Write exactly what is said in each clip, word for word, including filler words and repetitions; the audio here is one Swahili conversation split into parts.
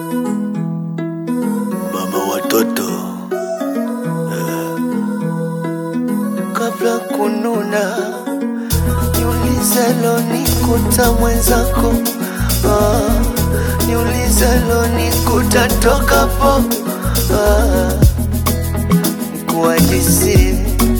Mama watoto eh. Kabla kununa niulize lo nikuta mwenzako ah. Niulize lo nikuta toka po ah. Kwa jisi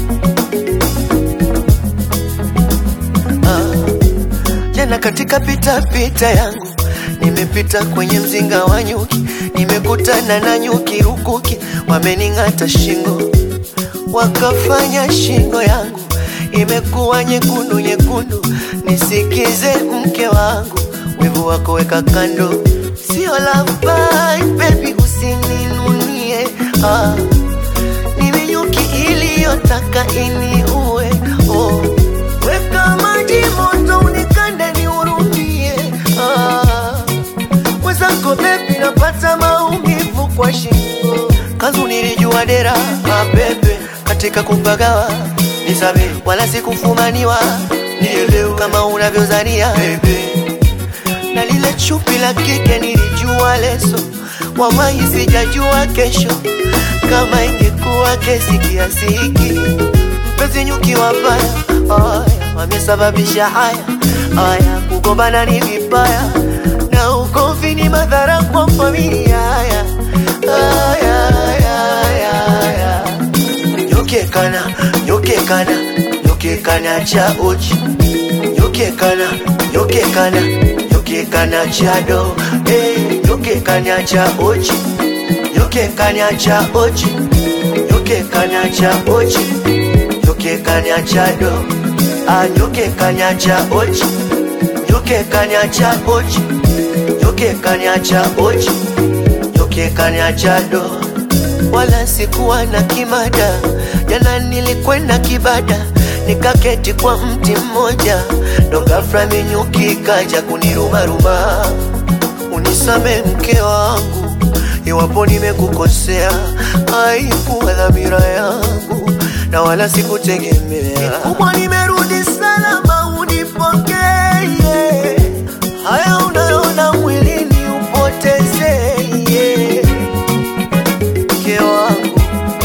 ah. Jana katika pita pita yangu nimepita kwenye mzinga wa nyuki, nimekutana na nyuki rukuki, wamening'ata shingo, wakafanya shingo yangu imekuwa nyekundu nyekundu. Nisikize mke wangu, wivu wako weka kando, sio love bye baby, usininunie ah. Nimi nyuki iliyotaka ini uwe oh. Weka maji moto unikande niurumie ah. Mwenzako baby napata maumivu kwa shingo, kazu nilijua dera mabebe katika kupagawa nisabe, wala sikufumaniwa nielewe kama unavyozania baby. Na lile chupi la kike nilijua leso, wallahi sijajua kesho kama ingekuwa kesi kiasi hiki. Mpenzi nyuki wabaya aya wamesababisha haya aya, kugombana ni vibaya na ugomvi ni madhara kwa familia aya aya aya aya. Nyuki kana nyuki kana nyuki kana cha uchi, nyuki kana nyuki kana nyuki kana cha do eh, nyuki kana cha uchi, nyuki kana cha uchi, nyuki kana cha uchi, nyuki kana cha do ah, nyuki kana cha uchi, nyuki kana cha uchi, nyuki kana cha uchi, nyuki kana cha do. Wala sikuwa na kimada, jana nilikwenda kibada, nikaketi kwa mti mmoja, ndo ghafla nyuki kaja kunirumaruma. Unisame mke wangu iwapo nimekukosea, haikuwa dhamira yangu na wala sikutegemea. Kubwa nimerudi salama, unipokee haya unayoona mwilini upoteze yeah. Mke wangu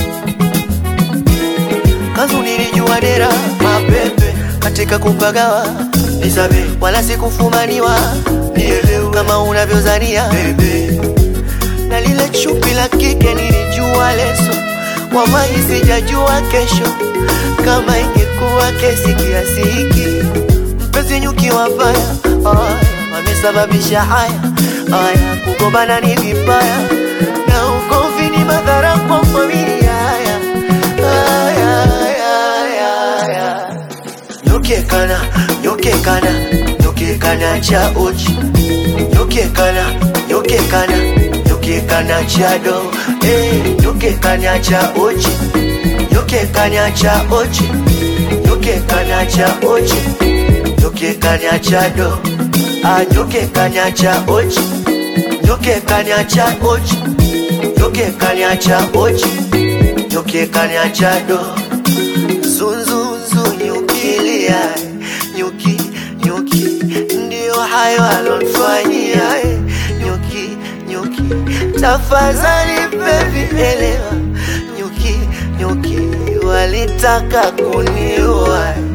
kazu nilijua dera mabebe katika kupagawa nisabe, wala sikufumaniwa nielewe kama unavyozania baby. Na lile chupi la kike nilijua leso, wallahi sijajua kesho kama ingekuwa kesi kiasi hiki. Mpenzi nyuki wabaya aya wamesababisha haya aya, kugombana ni vibaya na ugomvi ni madhara kwa familia aya aya aya aya. Nyuki kana nyuki kana nyuki kana cha uchi, nyuki kana nyuki kana nyuki kana cha do eh, nyuki kana cha uchi, nyuki kana cha uchi, nyuki kana cha uchi, nyuki kana cha do ah, nyuki kana cha uchi, nyuki kana cha uchi, nyuki kana cha uchi, nyuki kana cha do. Zunzunzu nyukilia nyuki nyuki ndio hayo alonfanyia nyuki nyuki, tafadhali baby elewa, nyuki nyuki walitaka kuniua.